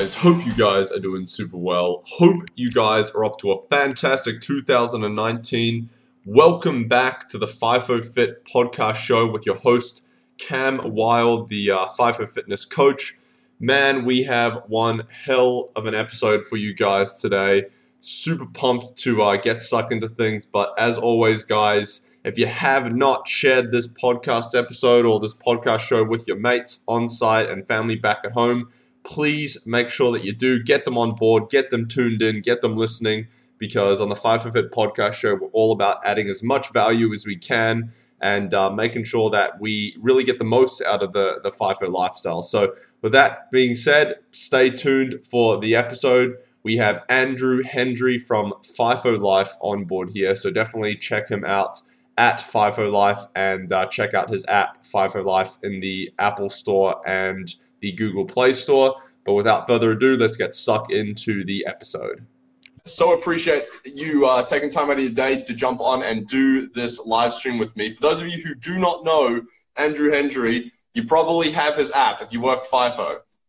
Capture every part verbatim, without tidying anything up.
guys? Hope you guys are doing super well. Hope you guys are off to a fantastic two thousand nineteen. Welcome back to the FIFO Fit podcast show with your host, Cam Wild, the uh, FIFO Fitness coach. Man, we have one hell of an episode for you guys today. Super pumped to uh, get stuck into things. But as always, guys, if you have not shared this podcast episode or this podcast show with your mates on site and family back at home, please make sure that you do get them on board, get them tuned in, get them listening, because on the FIFO Fit podcast show, we're all about adding as much value as we can and uh, making sure that we really get the most out of the, the FIFO lifestyle. So with that being said, stay tuned for the episode. We have Andrew Hendry from FIFO Life on board here, so definitely check him out at FIFO Life and uh, check out his app, FIFO Life, in the Apple Store and the Google Play Store. But without further ado, let's get stuck into the episode. So appreciate you uh, taking time out of your day to jump on and do this live stream with me. For those of you who do not know Andrew Hendry, you probably have his app if you work FIFO.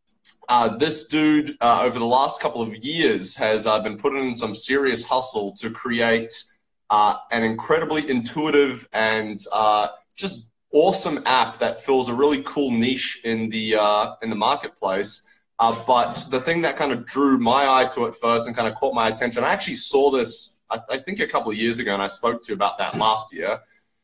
Uh, this dude, uh, over the last couple of years, has uh, been putting in some serious hustle to create uh, an incredibly intuitive and uh, just awesome app that fills a really cool niche in the uh, in the marketplace. Uh, but the thing that kind of drew my eye to it first and kind of caught my attention, I actually saw this, I, I think, a couple of years ago, and I spoke to you about that last year,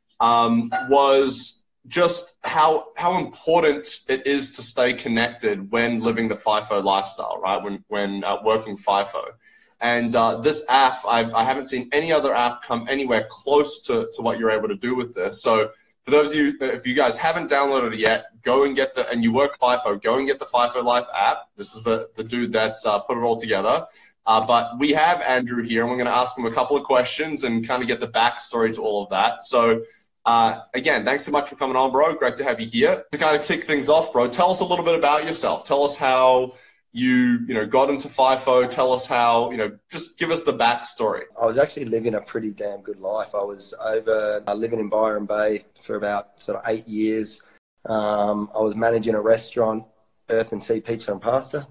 um, was just how how important it is to stay connected when living the FIFO lifestyle, right? When when uh, working FIFO. And uh, this app, I've, I haven't seen any other app come anywhere close to, to what you're able to do with this. So for those of you, if you guys haven't downloaded it yet, go and get the, and you work FIFO, go and get the FIFO Life app. This is the, the dude that's uh, put it all together. Uh, but we have Andrew here, and we're going to ask him a couple of questions and kind of get the backstory to all of that. So uh, again, thanks so much for coming on, bro. Great to have you here. To kind of kick things off, bro, tell us a little bit about yourself. Tell us how you, you know, got into FIFO. Tell us how, you know, just give us the backstory. I was actually living a pretty damn good life. I was over uh, living in Byron Bay for about sort of eight years. Um, I was managing a restaurant, Earth and Sea Pizza and Pasta.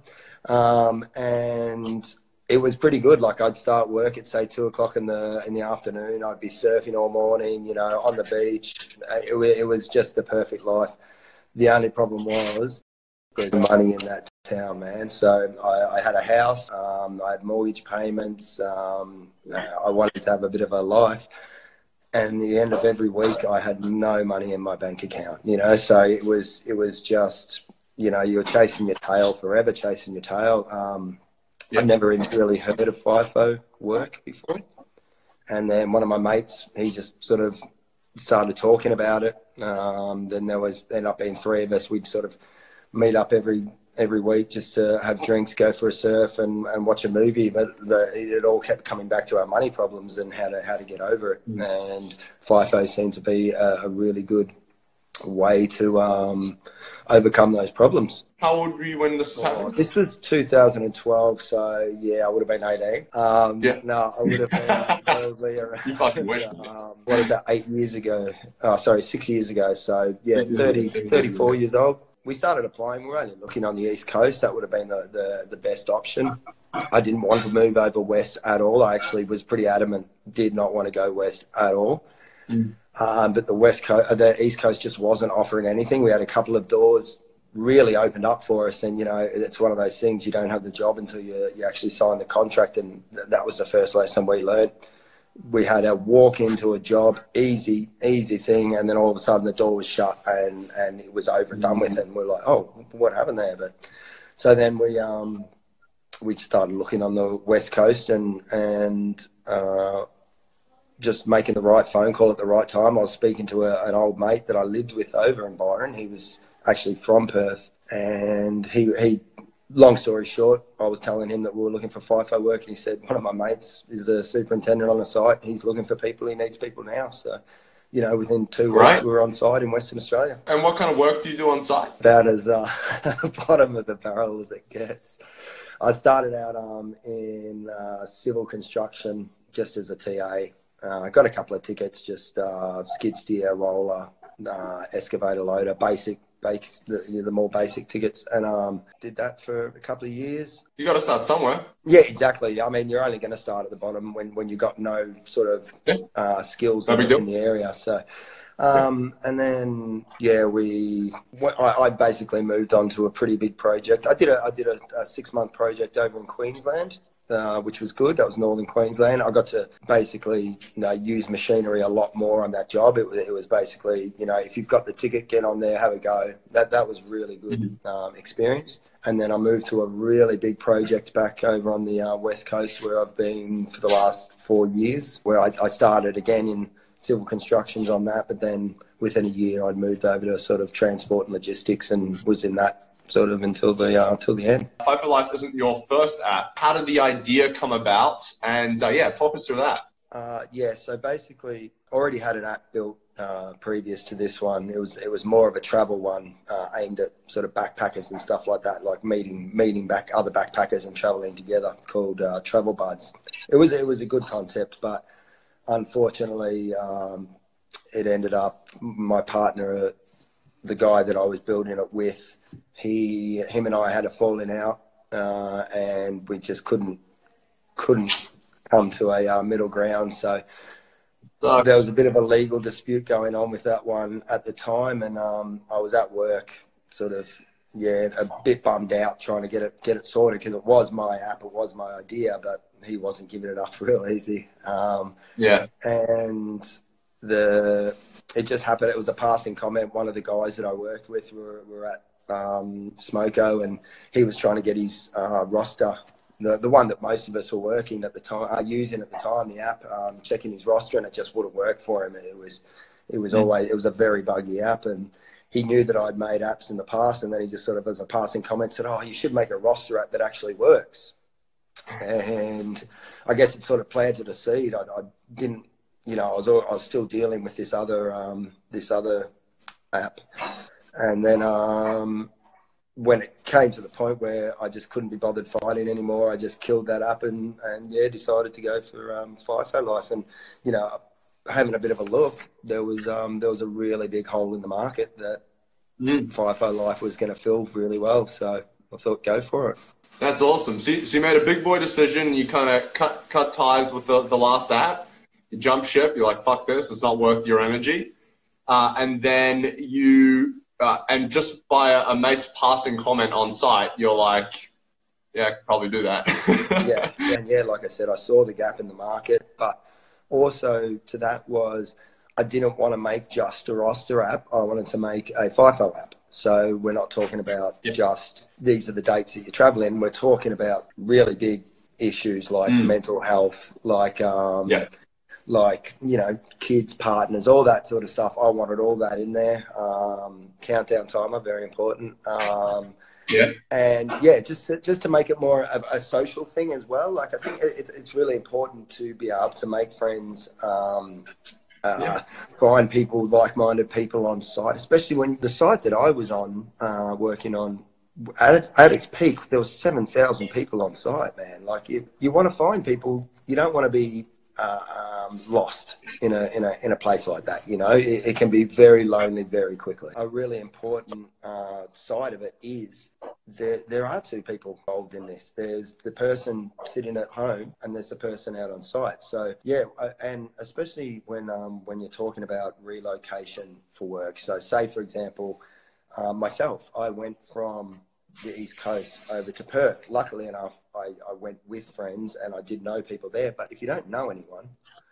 Um, and it was pretty good. Like, I'd start work at, say, two o'clock in the, in the afternoon. I'd be surfing all morning, you know, on the beach. It, it was just the perfect life. The only problem was there's money in that town, man. So I, I had a house, um, I had mortgage payments, um, I wanted to have a bit of a life, and at the end of every week I had no money in my bank account, you know. So it was it was just, you know, you're chasing your tail forever, chasing your tail. um, yep. I'd never even really heard of FIFO work before, and then one of my mates, he just sort of started talking about it. Um, then there was ended up being three of us. We'd sort of meet up every every week just to have drinks, go for a surf, and, and watch a movie. But the, it all kept coming back to our money problems and how to how to get over it. Mm. And FIFO seemed to be a, a really good way to um, overcome those problems. How old were you when this was happening? This was two thousand twelve, so yeah, I would have been eighteen. Um, yeah. No, I would have been probably around, you fucking went. Um, what was that, eight years ago? Oh, sorry, six years ago. So yeah, thirty, thirty-four years old. We started applying. We were only looking on the East Coast. That would have been the, the, the best option. I didn't want to move over west at all. I actually was pretty adamant, did not want to go west at all. Mm. Um, but the west coast, the East Coast just wasn't offering anything. We had a couple of doors really opened up for us, and you know, it's one of those things, you don't have the job until you you actually sign the contract, and th- that was the first lesson we learned. We had a walk into a job, easy, easy thing, and then all of a sudden the door was shut and, and it was over and done with, and we're like, oh, what happened there? But so then we um we started looking on the West Coast and and uh, just making the right phone call at the right time. I was speaking to a, an old mate that I lived with over in Byron. He was actually from Perth, and he he. Long story short, I was telling him that we were looking for FIFO work, and he said, one of my mates is a superintendent on the site. He's looking for people. He needs people now. So, you know, within two right. weeks, we were on site in Western Australia. And what kind of work do you do on site? About as uh, bottom of the barrel as it gets. I started out um, in uh, civil construction just as a T A. Uh, I got a couple of tickets, just uh, skid steer, roller, uh, excavator loader, basic base, the, the more basic tickets, and um, did that for a couple of years. You got to start somewhere. Yeah, exactly. I mean, you're only going to start at the bottom when, when you've got no sort of Yeah. uh, skills No in, big deal. in the area. So, um, and then yeah, we I, I basically moved on to a pretty big project. I did a I did a, a six month project over in Queensland. Uh, which was good. That was Northern Queensland. I got to basically, you know, use machinery a lot more on that job. It was, it was basically, you know, if you've got the ticket, get on there, have a go. That that was really good mm-hmm. um, experience. And then I moved to a really big project back over on the uh, West Coast where I've been for the last four years, where I, I started again in civil constructions on that, but then within a year I'd moved over to sort of transport and logistics and was in that sort of until the uh, until the end. Five for Life isn't your first app. How did the idea come about? And uh, yeah, talk us through that. Uh, yeah, so basically, already had an app built uh, previous to this one. It was it was more of a travel one uh, aimed at sort of backpackers and stuff like that, like meeting meeting back other backpackers and traveling together, called uh, Travel Buds. It was it was a good concept, but unfortunately, um, it ended up my partner, the guy that I was building it with, he, him and I had a falling out, uh, and we just couldn't, couldn't come to a uh, middle ground. So Sucks. There was a bit of a legal dispute going on with that one at the time, and um, I was at work, sort of, yeah, a bit bummed out trying to get it, get it sorted because it was my app, it was my idea, but he wasn't giving it up real easy. Um, yeah, and the it just happened. It was a passing comment. One of the guys that I worked with were, were at um, Smoko, and he was trying to get his uh, roster, the the one that most of us were working at the time, uh, using at the time, the app, um, checking his roster, and it just wouldn't work for him. It was, it was mm. always, it was a very buggy app, and he knew that I'd made apps in the past, and then he just sort of, as a passing comment, said, "Oh, you should make a roster app that actually works." And I guess it sort of planted a seed. I, I didn't. You know, I was I was still dealing with this other um, this other app, and then um, when it came to the point where I just couldn't be bothered fighting anymore, I just killed that app and, and yeah, decided to go for um, FIFO Life. And you know, having a bit of a look, there was um, there was a really big hole in the market that mm. FIFO Life was going to fill really well. So I thought, go for it. That's awesome. So, so you made a big boy decision. You kind of cut cut ties with the, the last app. You jump ship, you're like, fuck this, it's not worth your energy. Uh, and then you, uh, and just by a, a mate's passing comment on site, you're like, yeah, I could probably do that. yeah, and yeah, like I said, I saw the gap in the market, but also to that was, I didn't want to make just a roster app, I wanted to make a FIFO app. So we're not talking about yep. just, these are the dates that you travel in, we're talking about really big issues like mm. mental health, like, um, yeah. like, you know, kids, partners, all that sort of stuff. I wanted all that in there. Um, countdown timer, very important. Um, yeah. And yeah, just to, just to make it more of a social thing as well. Like, I think it's, it's really important to be able to make friends, um, uh, yeah. find people, like-minded people on site, especially when the site that I was on, uh, working on, at, at its peak, there was seven thousand people on site, man. Like, you, you want to find people, you don't want to be Uh, um, lost in a in a in a place like that. You know, it, it can be very lonely very quickly. A really important uh, side of it is there there are two people involved in this. There's the person sitting at home, and there's the person out on site. So yeah, uh, and especially when um, when you're talking about relocation for work. So say for example, uh, myself, I went from the East Coast over to Perth. Luckily enough, I, I went with friends and I did know people there. But if you don't know anyone,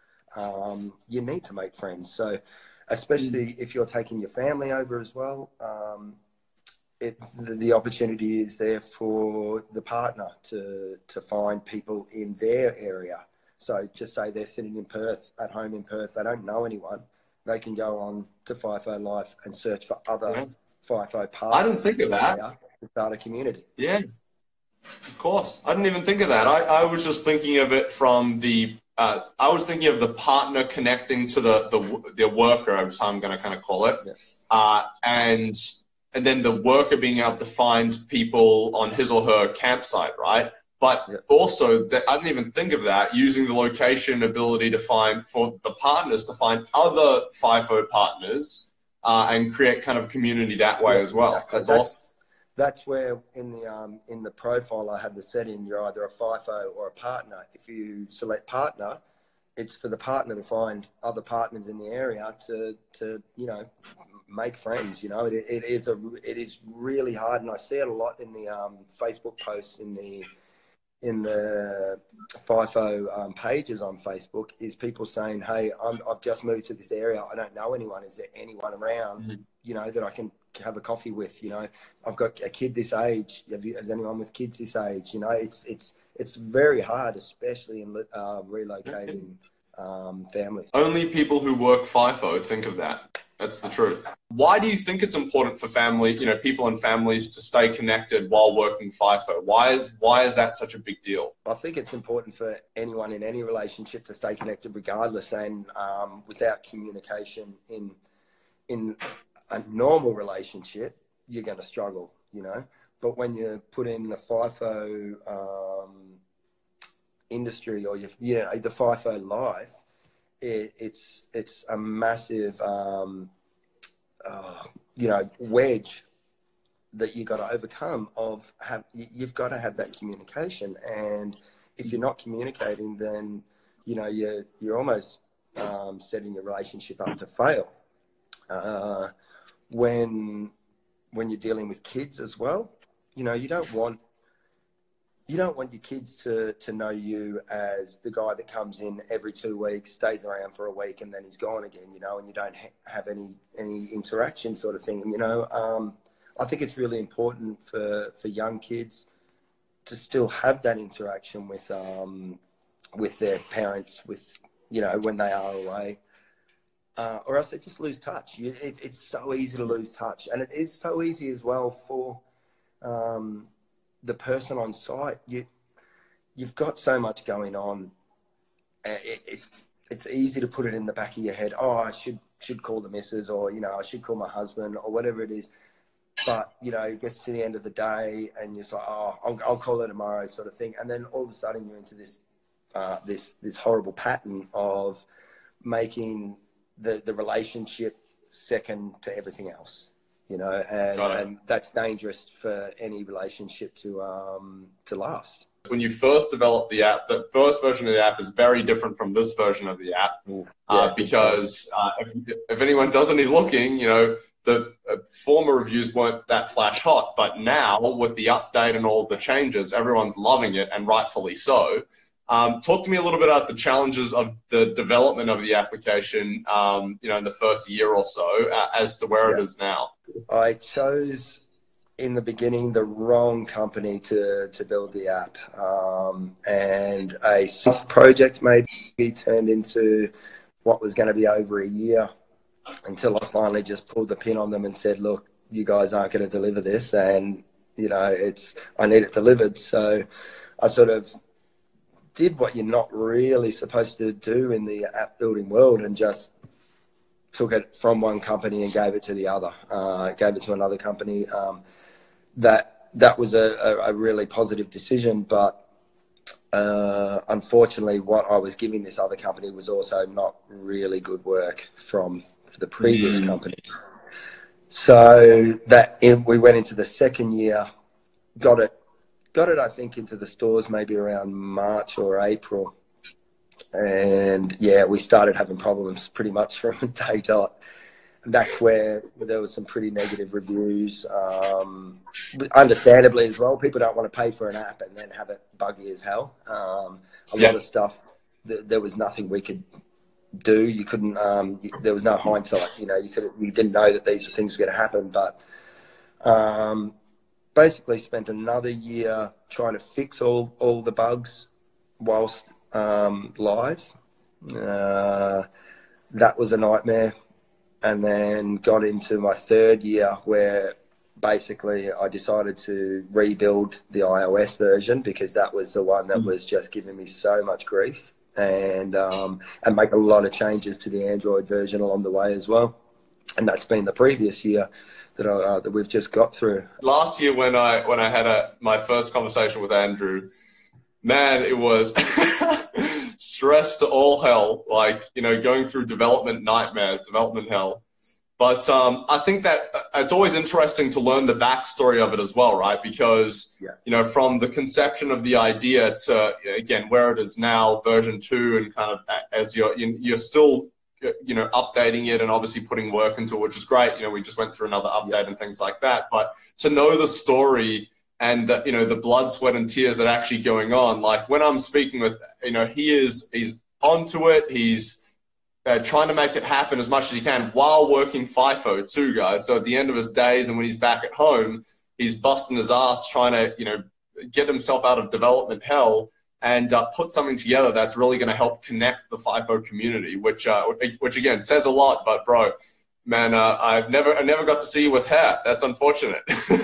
um, you need to make friends. So especially mm. if you're taking your family over as well, um, it, the, the opportunity is there for the partner to, to find people in their area. So just say they're sitting in Perth, at home in Perth, they don't know anyone. They can go on to FIFO Life and search for other yeah. FIFO partners. I didn't think of that. To start a community. Yeah, of course. I didn't even think of that. I, I was just thinking of it from the, uh, I was thinking of the partner connecting to the, the, the worker, as I'm going to kind of call it. Yeah. Uh, and, and then the worker being able to find people on his or her campsite, right? But yeah. also, that, I didn't even think of that, using the location ability to find, for the partners to find other FIFO partners uh, and create kind of community that way Yeah, as well. exactly. That's, That's awesome. that's where in the um, in the profile I have the setting. You're either a FIFO or a partner. If you select partner, it's for the partner to find other partners in the area to to you know make friends. You know, it, it is a it is really hard, and I see it a lot in the um, Facebook posts in the in the FIFO um, pages on Facebook. Is people saying, "Hey, I'm, I've just moved to this area. I don't know anyone. Is there anyone around, mm-hmm. you know, that I can have a coffee with? You know, I've got a kid this age. Have you, has anyone with kids this age? You know, it's it's it's very hard, especially in uh, relocating um, families. Only people who work FIFO think of that. That's the truth. Why do you think it's important for family, you know, people and families to stay connected while working FIFO? Why is why is that such a big deal? I think it's important for anyone in any relationship to stay connected regardless, and um, without communication in in a normal relationship, you're going to struggle, you know. But when you put in the FIFO um, industry, or you, you know, the FIFO life, it, it's it's a massive, um, uh, you know, wedge that you got to overcome. Of have you've got to have that communication, and if you're not communicating, then you know you're you're almost um, setting your relationship up to fail. Uh, when when you're dealing with kids as well, you know, you don't want you don't want your kids to to know you as the guy that comes in every two weeks, stays around for a week, and then he's gone again, you know, and you don't ha- have any any interaction, sort of thing. You know, um, I think it's really important for for young kids to still have that interaction with um, with their parents, with, you know, when they are away. Uh, or else they just lose touch. You, it, it's so easy to lose touch. And it is so easy as well for um, the person on site. You, you've got so much going on. It, it's it's easy to put it in the back of your head, oh, I should should call the missus, or, you know, I should call my husband, or whatever it is. But, you know, it gets to the end of the day and you're like, oh, I'll, I'll call her tomorrow, sort of thing. And then all of a sudden you're into this uh, this this horrible pattern of making the the relationship second to everything else, you know, and, and that's dangerous for any relationship to um to last. When you first developed the app, the first version of the app is very different from this version of the app. Ooh, yeah, uh, because uh, if, if anyone does any looking, you know, the uh, former reviews weren't that flash hot, but now with the update and all the changes, everyone's loving it, and rightfully so. Um, talk to me a little bit about the challenges of the development of the application, um, you know, in the first year or so, uh, as to where yeah. it is now. I chose in the beginning the wrong company to, to build the app, um, and a soft project maybe turned into what was going to be over a year, until I finally just pulled the pin on them and said, look, you guys aren't going to deliver this, and, you know, it's I need it delivered. So I sort of did what you're not really supposed to do in the app building world, and just took it from one company and gave it to the other, uh, gave it to another company. Um, that that was a, a, a really positive decision, but uh, unfortunately what I was giving this other company was also not really good work from the previous mm. company. So that we went into the second year, got it Got it, I think, into the stores maybe around March or April. And, yeah, we started having problems pretty much from day dot. And that's where there was some pretty negative reviews. Um, understandably as well, people don't want to pay for an app and then have it buggy as hell. Um, a yeah. lot of stuff, th- there was nothing we could do. You couldn't, um, you, there was no hindsight. You know, you, could, you didn't know that these things were going to happen. But... Um, basically spent another year trying to fix all, all the bugs whilst um, live. Uh, that was a nightmare. And then got into my third year where basically I decided to rebuild the iOS version, because that was the one that was just giving me so much grief, and um, and make a lot of changes to the Android version along the way as well. And that's been the previous year that I, uh, that we've just got through. Last year, when I when I had a my first conversation with Andrew, man, it was stress to all hell. Like, you know, going through development nightmares, development hell. But um, I think that it's always interesting to learn the backstory of it as well, right? Because, Yeah. you know, from the conception of the idea to, again, where it is now, version two, and kind of as you're, you're still, you know, updating it and obviously putting work into it, which is great. You know, we just went through another update Yeah. and things like that. But to know the story and, the, you know, the blood, sweat, and tears that are actually going on, like when I'm speaking with, you know, he is, he's onto it. He's, Uh, trying to make it happen as much as he can while working FIFO too, guys. So at the end of his days and when he's back at home, he's busting his ass trying to, you know, get himself out of development hell and uh, put something together that's really going to help connect the FIFO community, which, uh, which again says a lot. But bro, man, uh, I've never, I never got to see you with hair. That's unfortunate.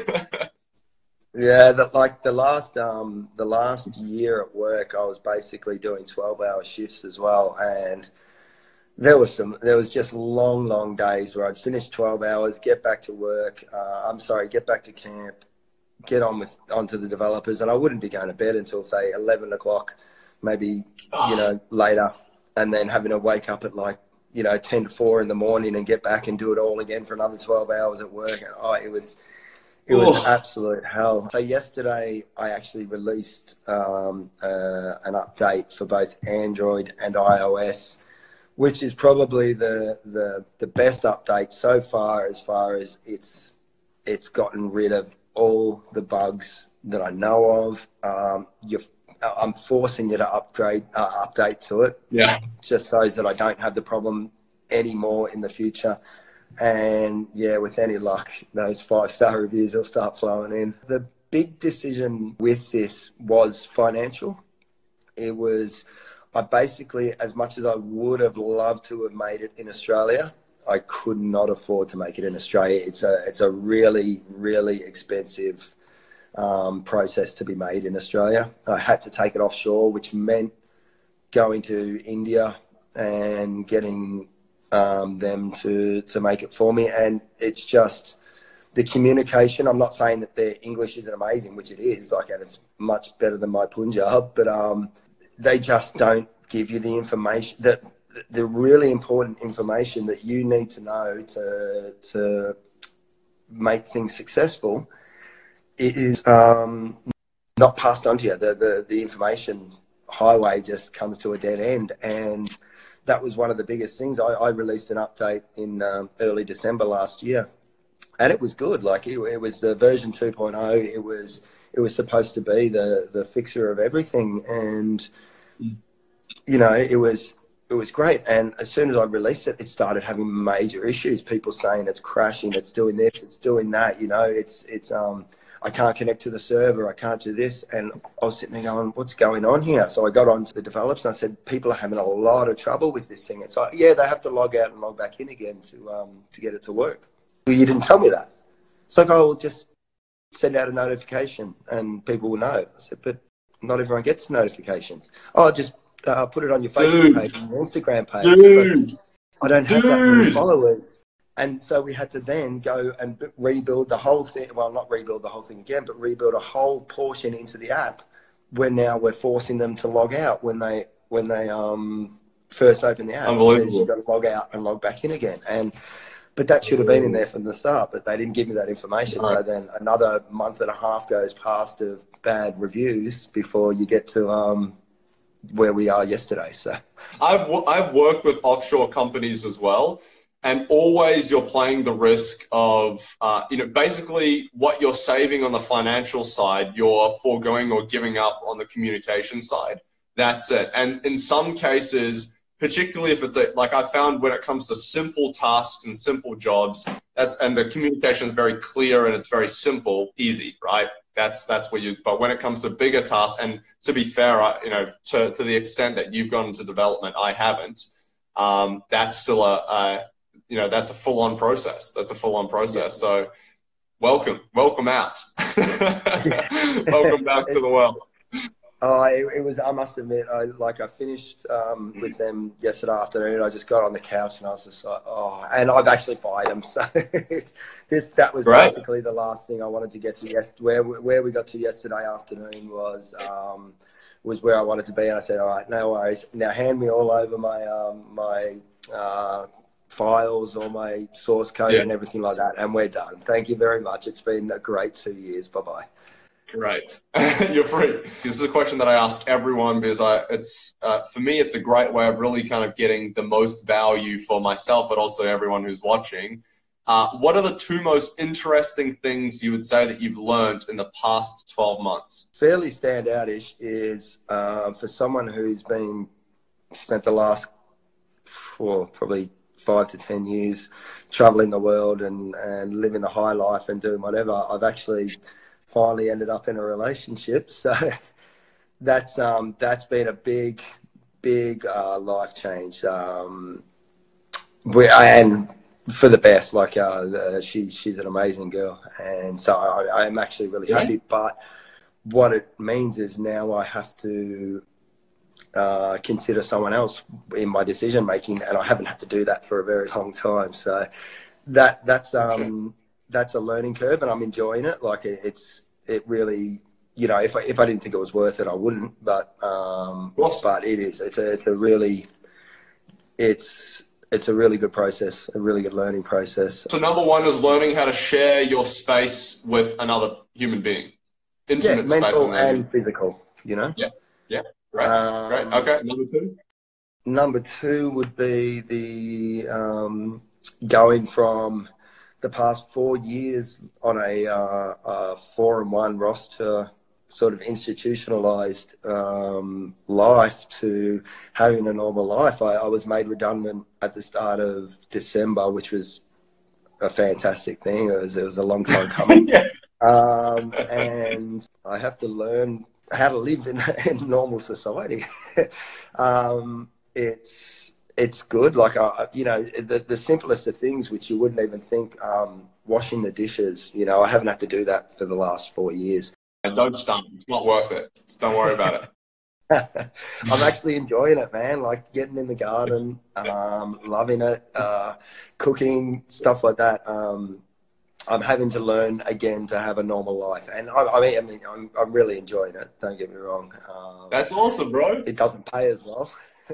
Yeah, the, like the last um, the last year at work, I was basically doing twelve hour shifts as well, and There was some. There was just long, long days where I'd finish twelve hours, get back to work. Uh, I'm sorry, get back to camp, get on with onto the developers, and I wouldn't be going to bed until say eleven o'clock, maybe you know later, and then having to wake up at like you know ten to four in the morning and get back and do it all again for another twelve hours at work. And oh, it was it was Oh. absolute hell. So yesterday I actually released um, uh, an update for both Android and iOS, which is probably the, the the best update so far, as far as it's it's gotten rid of all the bugs that I know of. Um, you're, I'm forcing you to upgrade uh, update to it, Yeah. just so that I don't have the problem anymore in the future. And yeah, with any luck, those five star reviews will start flowing in. The big decision with this was financial. It was. I basically, as much as I would have loved to have made it in Australia, I could not afford to make it in Australia. It's a it's a really, really expensive um, process to be made in Australia. I had to take it offshore, which meant going to India and getting um, them to, to make it for me. And it's just the communication. I'm not saying that their English isn't amazing, which it is, like, and it's much better than my Punjab, but um, they just don't give you the information, that the really important information that you need to know to to make things successful. It is um, not passed on to you. The, the the information highway just comes to a dead end, and that was one of the biggest things. I, I released an update in um, early December last year, and it was good. Like it, it was the version two point oh. It was it was supposed to be the the fixer of everything, and you know it was it was great. And as soon as I released it, it started having major issues. People saying it's crashing, it's doing this, it's doing that. You know, it's it's um. I can't connect to the server, I can't do this. And I was sitting there going, what's going on here? So I got on to the developers and I said, people are having a lot of trouble with this thing. It's like, yeah, they have to log out and log back in again to um, to get it to work. Well, you didn't tell me that. It's like, oh, we'll just send out a notification and people will know. I said, but not everyone gets notifications. Oh, just uh, put it on your Facebook Dude. page and your Instagram page. Dude. Like, I don't have Dude. that many followers. And so we had to then go and rebuild the whole thing. Well, not rebuild the whole thing again, but rebuild a whole portion into the app where now we're forcing them to log out when they when they um, first open the app. Unbelievable. It says you've got to log out and log back in again. And But that should have been in there from the start, but they didn't give me that information. Right. So then another month and a half goes past of bad reviews before you get to um, where we are yesterday. So I've, w- I've worked with offshore companies as well. And always you're playing the risk of, uh, you know, basically what you're saving on the financial side, you're foregoing or giving up on the communication side. That's it. And in some cases, particularly if it's a, like I found when it comes to simple tasks and simple jobs, that's, and the communication is very clear and it's very simple, easy, right? That's, that's where you, but when it comes to bigger tasks, and to be fair, I, you know, to, to the extent that you've gone into development, I haven't, um, that's still a, a you know, that's a full-on process. That's a full-on process. Yeah. So welcome, welcome out. Welcome back to the world. Oh, it, it was, I must admit, I like I finished um, with them yesterday afternoon. I just got on the couch and I was just like, oh, and I've actually fired them. So this, that was Great. Basically the last thing I wanted to get to. Yes, where, where we got to yesterday afternoon was, um, was where I wanted to be. And I said, all right, no worries. Now hand me all over my, um, my, uh, files, all my source code yeah. and everything like that, and we're done. Thank you very much. It's been a great two years. Bye-bye. Great. You're free. This is a question that I ask everyone because I, it's uh, for me, it's a great way of really kind of getting the most value for myself, but also everyone who's watching. Uh, what are the two most interesting things you would say that you've learned in the past twelve months? Fairly standout-ish is uh, for someone who's been spent the last well, probably five to ten years traveling the world and, and living the high life and doing whatever. I've actually finally ended up in a relationship, so that's um that's been a big big uh life change, um we and for the best. Like uh the, she she's an amazing girl, and so I, I'm actually really yeah. happy. But what it means is now I have to uh consider someone else in my decision making, and I haven't had to do that for a very long time. So that that's um sure. that's a learning curve, and I'm enjoying it. Like it, it's it really, you know, if I, if I didn't think it was worth it, I wouldn't. But um, but it is. It's a it's a really it's it's a really good process, a really good learning process. So number one is learning how to share your space with another human being, intimate yeah, mental space, and physical. You know. Yeah. Yeah. Right. Um, Great. Okay. Number two. Number two would be the um, going from the past four years on a, uh, a four and one roster, sort of institutionalized um, life, to having a normal life. I, I was made redundant at the start of December, which was a fantastic thing. It was, it was a long time coming. yeah. um, and I have to learn how to live in, in normal society. um, it's, It's good. Like, uh, you know, the, the simplest of things, which you wouldn't even think, um, washing the dishes, you know, I haven't had to do that for the last four years. Don't start. It's not worth it. Just don't worry about it. I'm actually enjoying it, man. Like getting in the garden, um, loving it, uh, cooking, stuff like that. Um, I'm having to learn again to have a normal life. And I, I mean, I mean I'm, I'm really enjoying it. Don't get me wrong. Um, That's awesome, bro. It doesn't pay as well.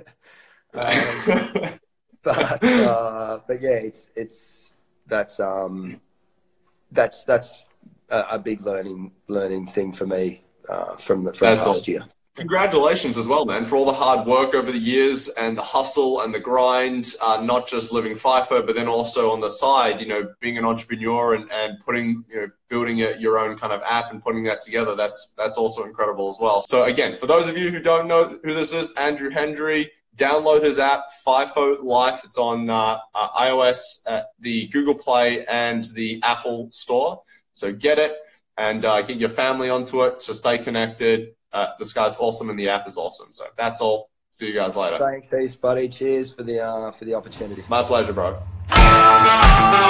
um, but uh, but yeah, it's it's that's um that's that's a, a big learning learning thing for me uh, from the from that's last awesome. year. Congratulations as well, man, for all the hard work over the years and the hustle and the grind, uh, not just living FIFO, but then also on the side, you know, being an entrepreneur and, and putting, you know, building a, your own kind of app and putting that together. That's, that's also incredible as well. So again, for those of you who don't know who this is, Andrew Hendry, download his app, FIFO Life. It's on uh, uh, iOS, at the Google Play and the Apple Store. So get it and uh, get your family onto it. So stay connected. Uh, this guy's awesome and the app is awesome. So that's all. See you guys later. Thanks, Ace, buddy. Cheers for the uh, for the opportunity. My pleasure, bro.